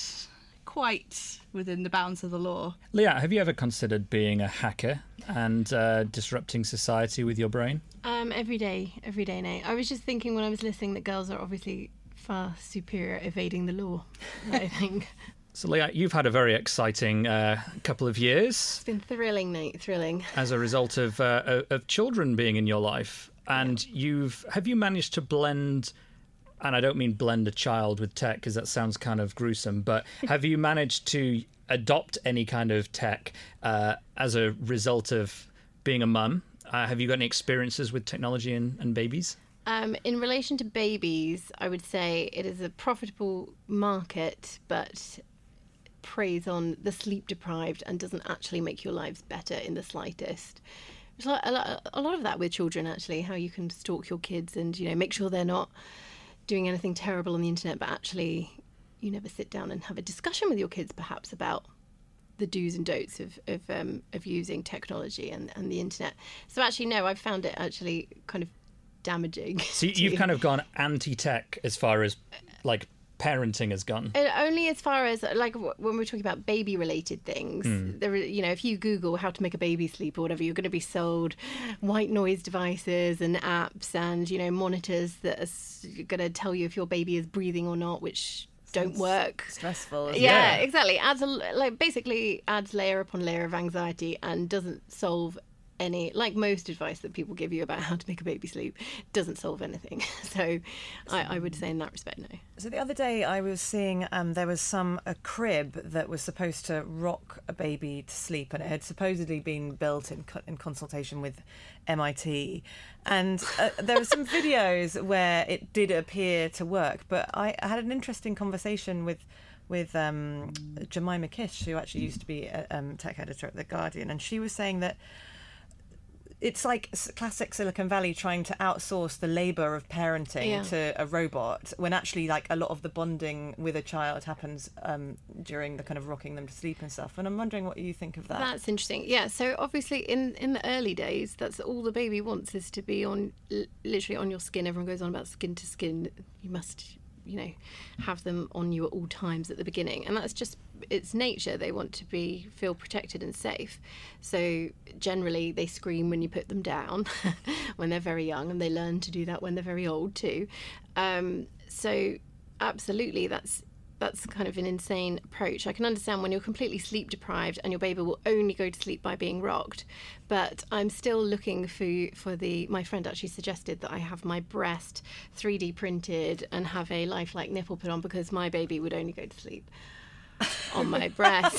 quite within the bounds of the law. Leah, have you ever considered being a hacker and uh, disrupting society with your brain? Um, every day, every day, Nate. I was just thinking when I was listening that girls are obviously far superior at evading the law, I think. So, Leah, you've had a very exciting uh, couple of years It's been thrilling, Nate, thrilling. as a result of uh, of children being in your life, and you've have you managed to blend? And I don't mean blend a child with tech because that sounds kind of gruesome, but have you managed to adopt any kind of tech uh, as a result of being a mum? Uh, have you got any experiences with technology and, and babies? Um, in relation to babies, I would say it is a profitable market, but preys on the sleep deprived and doesn't actually make your lives better in the slightest. There's a lot, a lot, a lot of that with children, actually, how you can stalk your kids and, you know, make sure they're not doing anything terrible on the internet, but actually you never sit down and have a discussion with your kids perhaps about the do's and don'ts of of, um, of using technology and, and the internet. So actually, no, I've found it actually kind of damaging. So you've kind of gone anti-tech as far as like parenting has gone. Uh, only as far as like w- when we're talking about baby related things, Mm. there are, you know, if you Google how to make a baby sleep or whatever, you're going to be sold white noise devices and apps and, you know, monitors that are going to tell you if your baby is breathing or not, which don't work. Stressful. isn't Yeah, it? exactly. Adds a, like basically adds layer upon layer of anxiety and doesn't solve any, like most advice that people give you about how to make a baby sleep, doesn't solve anything. So I, I would say in that respect, no. So the other day I was seeing um, there was some a crib that was supposed to rock a baby to sleep, and it had supposedly been built in co- in consultation with M I T, and uh, there were some videos where it did appear to work. But I, I had an interesting conversation with with um, Jemima Kish, who actually used to be a um, tech editor at The Guardian, and she was saying that it's like s- classic Silicon Valley trying to outsource the labour of parenting Yeah. to a robot, when actually like a lot of the bonding with a child happens um, during the kind of rocking them to sleep and stuff. And I'm wondering what you think of that. That's interesting. Yeah, so obviously in, in the early days, that's all the baby wants is to be on, l- literally on your skin. Everyone goes on about skin to skin. You must, you know, have them on you at all times at the beginning. And that's just, it's nature. They want to be, feel protected and safe. So generally they scream when you put them down when they're very young, and they learn to do that when they're very old too. Um, so absolutely, that's that's kind of an insane approach. I can understand when you're completely sleep deprived and your baby will only go to sleep by being rocked, but I'm still looking for for the. My friend actually suggested that I have my breast three D printed and have a lifelike nipple put on, because my baby would only go to sleep on my breast.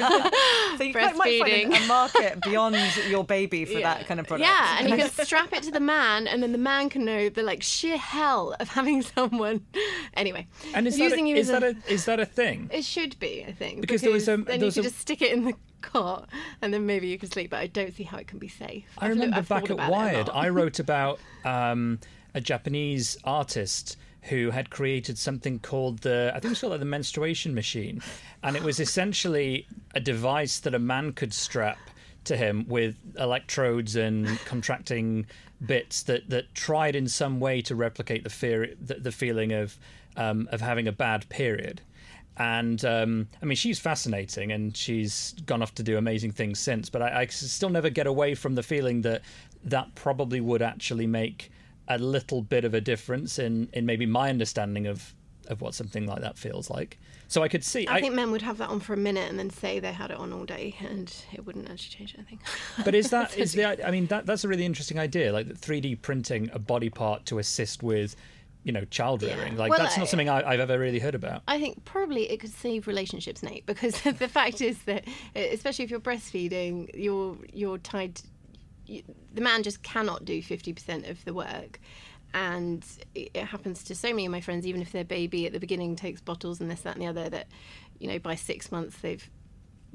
So you might might find breastfeeding. a market beyond your baby for Yeah. that kind of product. Yeah, and you can strap it to the man, and then the man can know the like sheer hell of having someone. Anyway, And is that using a, you is as that a is that a thing? It should be, I think, Because there was, um, then there you was could a- just stick it in the cot, and then maybe you can sleep. But I don't see how it can be safe. I I've loo- remember I've back thought at about it a Wired, lot. I wrote about um, a Japanese artist who had created something called the, I think it was called like the menstruation machine. And it was essentially a device that a man could strap to him with electrodes and contracting bits that, that tried in some way to replicate the fear, the, the feeling of um, of having a bad period. And um, I mean, she's fascinating, and she's gone off to do amazing things since. But I, I still never get away from the feeling that that probably would actually make a little bit of a difference in, in maybe my understanding of, of what something like that feels like. So I could see. I think men would have that on for a minute and then say they had it on all day, and it wouldn't actually change anything. But is that is the? I mean, that that's a really interesting idea. Like three D printing a body part to assist with, you know, child rearing. Yeah. Like Well, that's not I- something I, I've ever really heard about. I think probably it could save relationships, Nate, because the fact is that, especially if you're breastfeeding, you're you're tied. You, the man just cannot do fifty percent of the work, and it, it happens to so many of my friends. Even if their baby at the beginning takes bottles and this, that, and the other, that, you know, by six months they've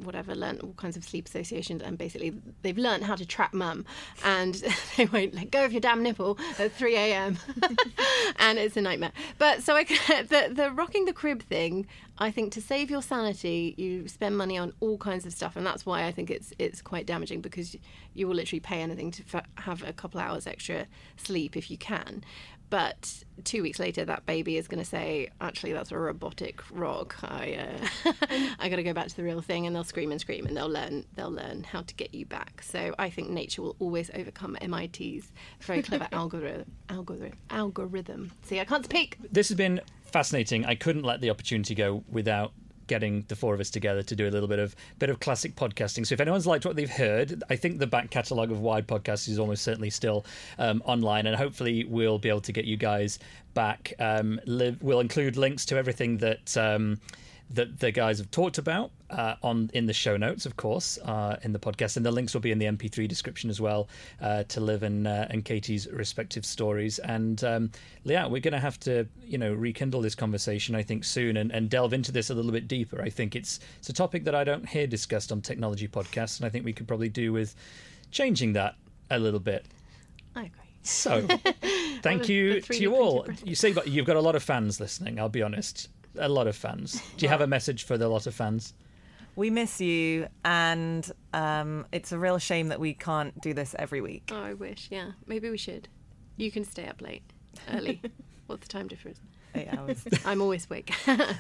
whatever, learnt all kinds of sleep associations, and basically they've learnt how to trap mum, and they won't let go of your damn nipple at three a.m. and it's a nightmare. But so I, the the rocking the crib thing, I think to save your sanity, you spend money on all kinds of stuff, and that's why I think it's it's quite damaging, because you will literally pay anything to f- have a couple hours extra sleep if you can. But two weeks later, that baby is going to say, actually, that's a robotic rock. I uh, I got to go back to the real thing, and they'll scream and scream, and they'll learn they'll learn how to get you back. So I think nature will always overcome M I T's very clever algorithm. Algorithm. Algorithm. See, I can't speak. This has been fascinating. I couldn't let the opportunity go without getting the four of us together to do a little bit of bit of classic podcasting. So if anyone's liked what they've heard, I think the back catalogue of Wired podcasts is almost certainly still um, online, and hopefully we'll be able to get you guys back. Um, live, we'll include links to everything that um, that the guys have talked about uh, on in the show notes, of course, uh, in the podcast, and the links will be in the M P three description as well uh, to Liv and uh, and Katie's respective stories. And um, yeah, we're going to have to, you know, rekindle this conversation, I think, soon, and, and delve into this a little bit deeper. I think it's it's a topic that I don't hear discussed on technology podcasts, and I think we could probably do with changing that a little bit. I agree. So, thank Well, the- you the to three D you all. printed You say you've got a lot of fans listening. I'll be honest. A lot of fans. Do you have a message for the lot of fans? We miss you, and um, it's a real shame that we can't do this every week. Oh, I wish. Yeah, maybe we should. You can stay up late, early. What's the time difference? Eight hours. I'm always awake.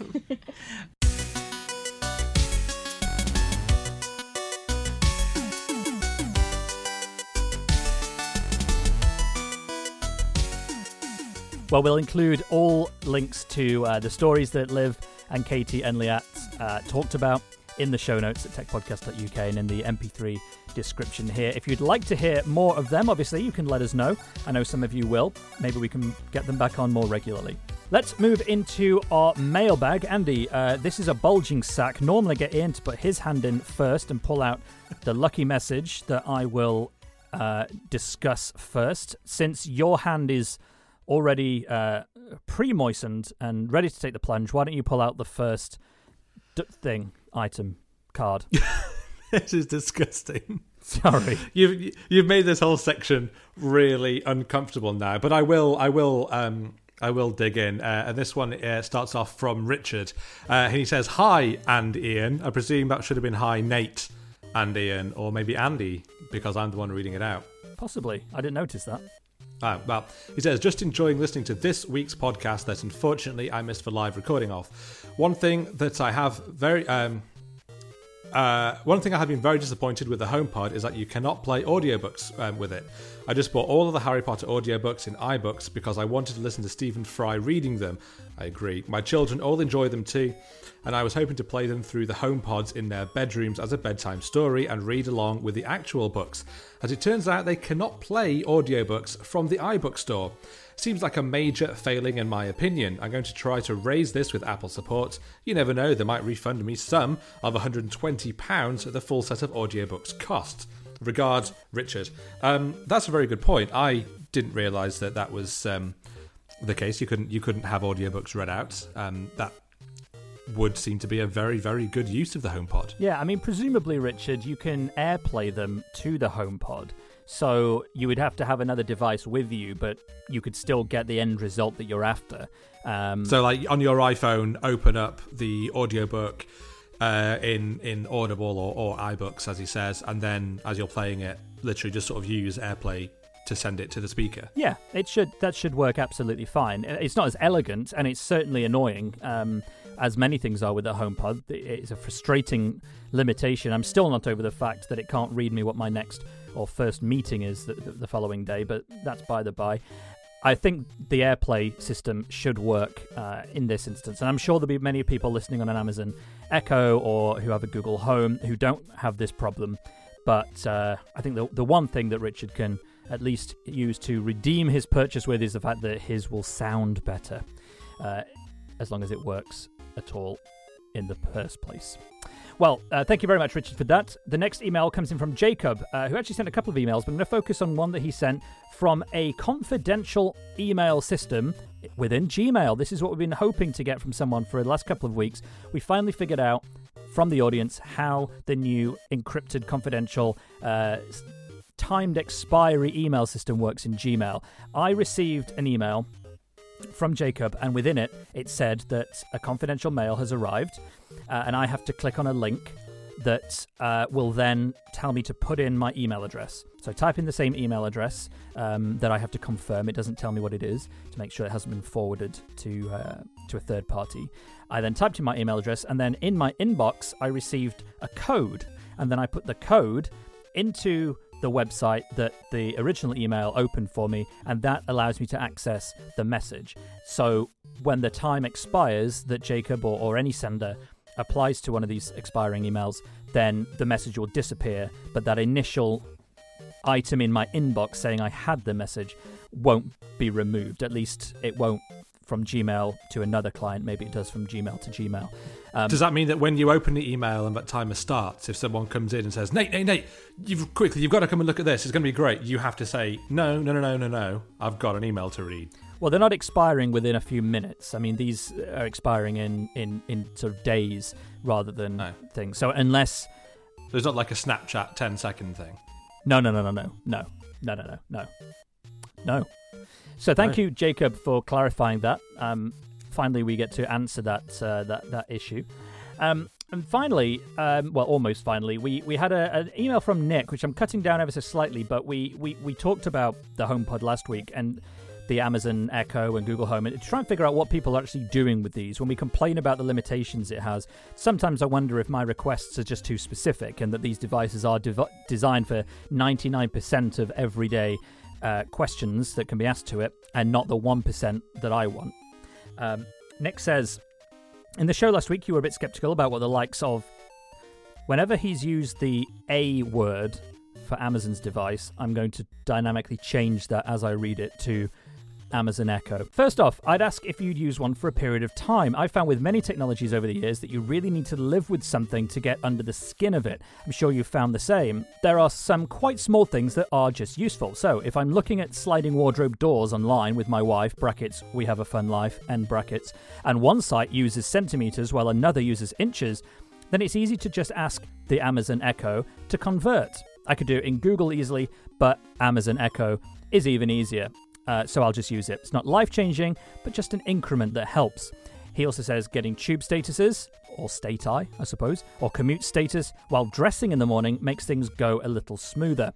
Well, we'll include all links to uh, the stories that Liv and Katie and Liat uh, talked about in the show notes at tech podcast dot U K and in the M P three description here. If you'd like to hear more of them, obviously, you can let us know. I know some of you will. Maybe we can get them back on more regularly. Let's move into our mailbag. Andy, uh, this is a bulging sack. Normally I get Ian to put his hand in first and pull out the lucky message that I will uh, discuss first. Since your hand is already uh, pre-moistened and ready to take the plunge, why don't you pull out the first d- thing, item, card? This is disgusting. Sorry. You've you've made this whole section really uncomfortable now, but I will I will um I will dig in. Uh, and this one uh, starts off from Richard. Uh, he says, "Hi, and Ian." I presume that should have been "Hi, Nate and Ian," or maybe Andy, because I'm the one reading it out. Possibly. I didn't notice that. Ah, well, he says, "Just enjoying listening to this week's podcast that unfortunately I missed the live recording of. One thing that I have very, um, uh, one thing I have been very disappointed with the HomePod is that you cannot play audiobooks um, with it. I just bought all of the Harry Potter audiobooks in iBooks because I wanted to listen to Stephen Fry reading them. I agree. My children all enjoy them too, and I was hoping to play them through the HomePods in their bedrooms as a bedtime story and read along with the actual books. As it turns out, they cannot play audiobooks from the iBook store. Seems like a major failing in my opinion. I'm going to try to raise this with Apple support. You never know, they might refund me some of one hundred twenty pounds the full set of audiobooks cost. Regards, Richard." Um, that's a very good point. I didn't realise that that was um, the case. You couldn't you couldn't have audiobooks read out. Um, that would seem to be a very, very good use of the HomePod. Yeah, I mean, presumably, Richard, you can AirPlay them to the HomePod. So you would have to have another device with you, but you could still get the end result that you're after. Um, So, like, on your iPhone, open up the audiobook uh, in, in Audible or, or iBooks, as he says, and then as you're playing it, literally just sort of use AirPlay to send it to the speaker. Yeah, it should. That should work absolutely fine. It's not as elegant, and it's certainly annoying, um, as many things are with the HomePod. It's a frustrating limitation. I'm still not over the fact that it can't read me what my next or first meeting is the, the following day, but that's by the by. I think the AirPlay system should work uh, in this instance, and I'm sure there'll be many people listening on an Amazon Echo or who have a Google Home who don't have this problem. But uh, I think the the one thing that Richard can at least use to redeem his purchase with is the fact that his will sound better, uh, as long as it works at all in the first place. Well, uh, thank you very much, Richard, for that. The next email comes in from Jacob, uh, who actually sent a couple of emails, but I'm going to focus on one that he sent from a confidential email system within Gmail. This is what we've been hoping to get from someone for the last couple of weeks. We finally figured out from the audience how the new encrypted, confidential, uh, timed expiry email system works in Gmail. I received an email from Jacob, and within it, it said that a confidential mail has arrived, uh, and I have to click on a link that uh, will then tell me to put in my email address. So I type in the same email address um, that I have to confirm. It doesn't tell me what it is to make sure it hasn't been forwarded to uh, to a third party. I then typed in my email address, and then in my inbox, I received a code, and then I put the code into the website that the original email opened for me, and that allows me to access the message. So when the time expires that Jacob or, or any sender applies to one of these expiring emails, then the message will disappear, but that initial item in my inbox saying I had the message won't be removed. At least it won't from Gmail to another client. Maybe it does from Gmail to Gmail. Um, Does that mean that when you open the email and that timer starts, if someone comes in and says, Nate, Nate, Nate, you've quickly, you've got to come and look at this, it's going to be great, you have to say, no, no, no, no, no, no, I've got an email to read? Well, they're not expiring within a few minutes. I mean, these are expiring in, in, in sort of days rather than No. things. So unless... There's not like a Snapchat ten second thing. No, no, no, no, no, no, no, no, no, no, no. So thank Right. you, Jacob, for clarifying that. Um, finally, we get to answer that uh, that that issue. Um, and finally, um, well, almost finally, we, we had a, an email from Nick, which I'm cutting down ever so slightly, but we, we, we talked about the HomePod last week and the Amazon Echo and Google Home, and to try and figure out what people are actually doing with these. When we complain about the limitations it has, sometimes I wonder if my requests are just too specific and that these devices are dev- designed for ninety-nine percent of everyday uh, questions that can be asked to it, and not the one percent that I want. Um, Nick says, in the show last week, you were a bit skeptical about what the likes of... Whenever he's used the A word for Amazon's device, I'm going to dynamically change that as I read it to Amazon Echo. First off, I'd ask if you'd use one for a period of time. I found with many technologies over the years that you really need to live with something to get under the skin of it. I'm sure you've found the same. There are some quite small things that are just useful. So if I'm looking at sliding wardrobe doors online with my wife, brackets, we have a fun life, end brackets, and one site uses centimeters while another uses inches, then it's easy to just ask the Amazon Echo to convert. I could do it in Google easily, but Amazon Echo is even easier. Uh, so I'll just use it. It's not life-changing, but just an increment that helps. He also says getting tube statuses, or state-I, I suppose, or commute status while dressing in the morning makes things go a little smoother.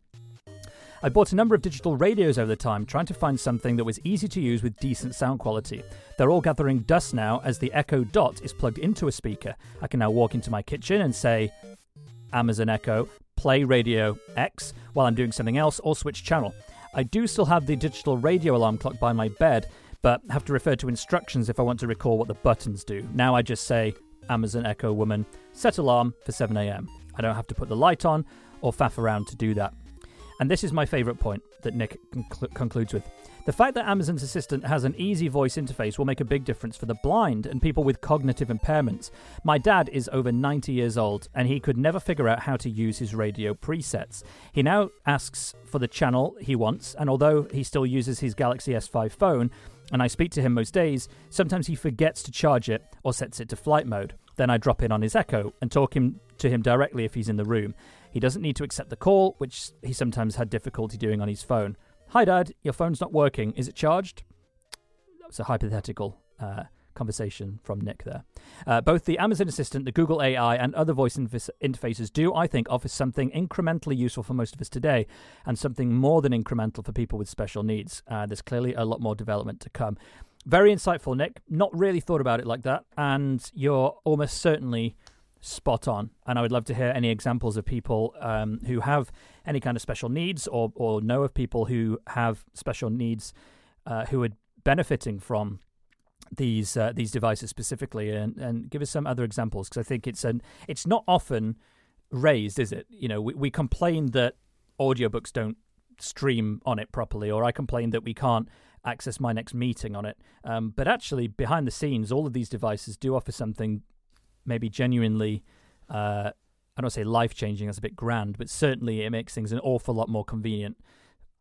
I bought a number of digital radios over the time, trying to find something that was easy to use with decent sound quality. They're all gathering dust now as the Echo Dot is plugged into a speaker. I can now walk into my kitchen and say, Amazon Echo, play Radio X while I'm doing something else, or switch channel. I do still have the digital radio alarm clock by my bed, but have to refer to instructions if I want to recall what the buttons do. Now I just say, Amazon Echo woman, set alarm for seven a.m. I don't have to put the light on or faff around to do that. And this is my favourite point that Nick conclu- concludes with. The fact that Amazon's Assistant has an easy voice interface will make a big difference for the blind and people with cognitive impairments. My dad is over ninety years old, and he could never figure out how to use his radio presets. He now asks for the channel he wants, and although he still uses his Galaxy S five phone, and I speak to him most days, sometimes he forgets to charge it or sets it to flight mode. Then I drop in on his Echo and talk him to him directly if he's in the room. He doesn't need to accept the call, which he sometimes had difficulty doing on his phone. Hi, Dad, your phone's not working. Is it charged? That was a hypothetical uh, conversation from Nick there. Uh, both the Amazon Assistant, the Google A I, and other voice inf- interfaces do, I think, offer something incrementally useful for most of us today, and something more than incremental for people with special needs. Uh, there's clearly a lot more development to come. Very insightful, Nick. Not really thought about it like that, and you're almost certainly spot on. And I would love to hear any examples of people um, who have any kind of special needs, or, or know of people who have special needs uh, who are benefiting from these uh, these devices specifically, and, and give us some other examples, because I think it's an it's not often raised, is it? You know, we, we complain that audiobooks don't stream on it properly, or I complain that we can't access my next meeting on it. Um, but actually, behind the scenes, all of these devices do offer something maybe genuinely, uh, I don't say life-changing, that's a bit grand, but certainly it makes things an awful lot more convenient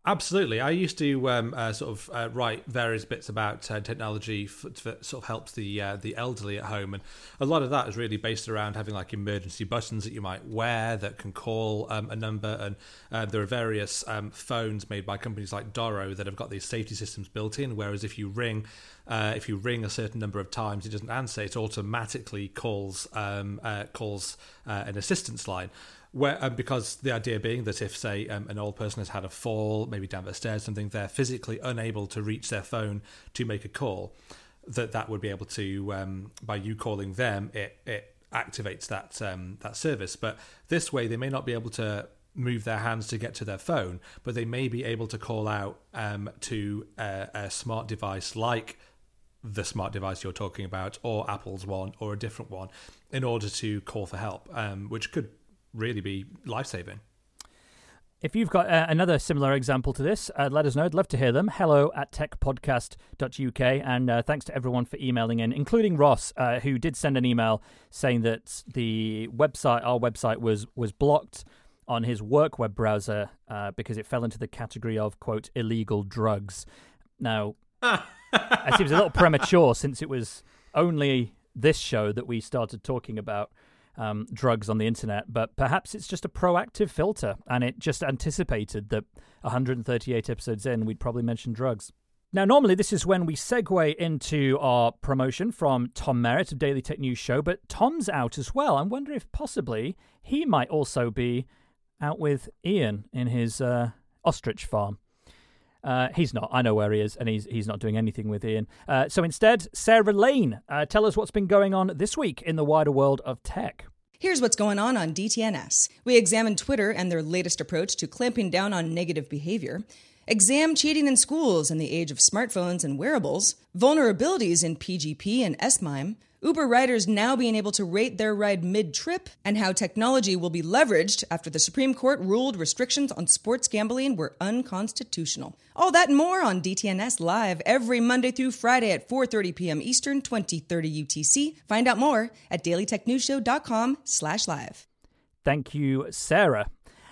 Absolutely. I used to um, uh, sort of uh, write various bits about uh, technology f- that sort of helps the uh, the elderly at home, and a lot of that is really based around having like emergency buttons that you might wear that can call um, a number, and uh, there are various um, phones made by companies like Doro that have got these safety systems built in, whereas if you ring uh, if you ring a certain number of times, it doesn't answer, it automatically calls um, uh, calls uh, an assistance line. Where, um, because the idea being that if, say, um, an old person has had a fall, maybe down the stairs, something, they're physically unable to reach their phone to make a call, that that would be able to, um, by you calling them, it it activates that um, that service. But this way, they may not be able to move their hands to get to their phone, but they may be able to call out um, to a, a smart device like the smart device you're talking about, or Apple's one, or a different one, in order to call for help, um, which could really be life-saving. If you've got uh, another similar example to this, uh, let us know. I'd love to hear them. Hello at tech podcast dot U K. And uh, thanks to everyone for emailing in, including Ross, uh, who did send an email saying that the website, our website, was was blocked on his work web browser uh, because it fell into the category of, quote, illegal drugs. Now, it seems a little premature since it was only this show that we started talking about Um, drugs on the internet, but perhaps it's just a proactive filter and it just anticipated that one hundred thirty-eight episodes in we'd probably mention drugs. Now, normally this is when we segue into our promotion from Tom Merritt of Daily Tech News Show, but Tom's out as well. I'm wondering if possibly he might also be out with Ian in his uh, ostrich farm. Uh, he's not. I know where he is, and he's he's not doing anything with Ian. Uh, so instead, Sarah Lane, uh, tell us what's been going on this week in the wider world of tech. Here's what's going on on D T N S. We examine Twitter and their latest approach to clamping down on negative behavior. Exam cheating in schools in the age of smartphones and wearables. Vulnerabilities in P G P and S MIME. Uber riders now being able to rate their ride mid-trip, and how technology will be leveraged after the Supreme Court ruled restrictions on sports gambling were unconstitutional. All that and more on D T N S Live every Monday through Friday at four thirty p.m. Eastern, twenty thirty U T C. Find out more at dailytechnewsshow.com slash live. Thank you, Sarah.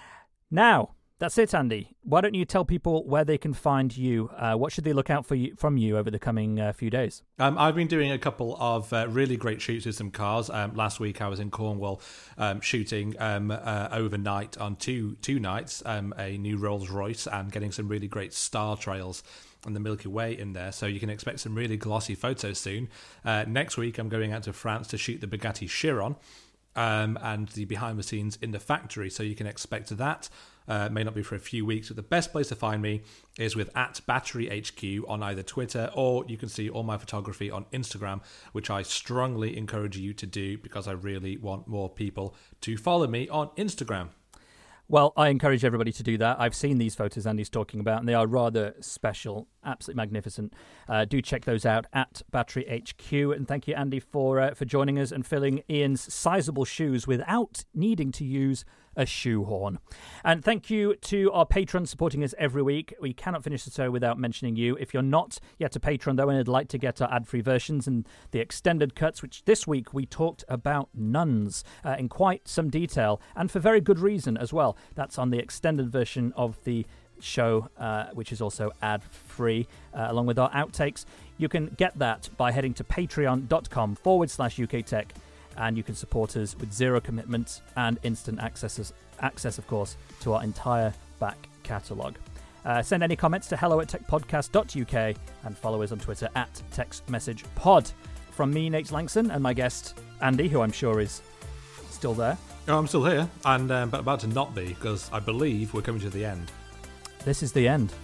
Now, that's it, Andy. Why don't you tell people where they can find you? Uh, what should they look out for you, from you over the coming uh, few days? Um, I've been doing a couple of uh, really great shoots with some cars. Um, last week I was in Cornwall um, shooting um, uh, overnight on two two nights, um, a new Rolls Royce, and getting some really great star trails and the Milky Way in there, so you can expect some really glossy photos soon. Uh, next week I'm going out to France to shoot the Bugatti Chiron um, and the behind the scenes in the factory, so you can expect that. Uh, may not be for a few weeks, but the best place to find me is with at Battery H Q on either Twitter, or you can see all my photography on Instagram, which I strongly encourage you to do because I really want more people to follow me on Instagram. Well, I encourage everybody to do that. I've seen these photos Andy's talking about, and they are rather special, absolutely magnificent. Uh, do check those out at Battery H Q. And thank you, Andy, for uh, for joining us and filling Ian's sizable shoes without needing to use a shoehorn. And thank you to our patrons supporting us every week. We cannot finish the show without mentioning you. If you're not yet a patron, though, and would like to get our ad-free versions and the extended cuts, which this week we talked about nuns uh, in quite some detail, and for very good reason as well. That's on the extended version of the show, uh, which is also ad-free, uh, along with our outtakes. You can get that by heading to patreon.com forward slash UK Tech, and you can support us with zero commitment and instant access, access of course, to our entire back catalogue. Uh, send any comments to hello at techpodcast.uk and follow us on Twitter at textmessagepod. From me, Nate Langson, and my guest, Andy, who I'm sure is still there. Oh, I'm still here, and um, but about to not be, because I believe we're coming to the end. This is the end.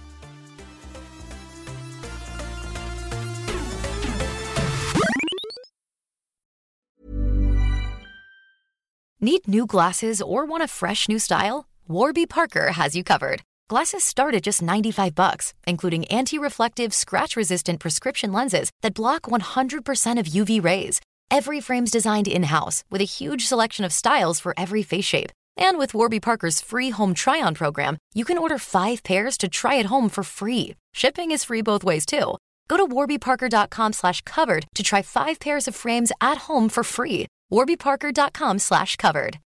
Need new glasses or want a fresh new style? Warby Parker has you covered. Glasses start at just ninety-five bucks, including anti-reflective, scratch-resistant prescription lenses that block one hundred percent of U V rays. Every frame's designed in-house with a huge selection of styles for every face shape. And with Warby Parker's free home try-on program, you can order five pairs to try at home for free. Shipping is free both ways, too. Go to warbyparker.com slash covered to try five pairs of frames at home for free. warbyparker.com slash covered.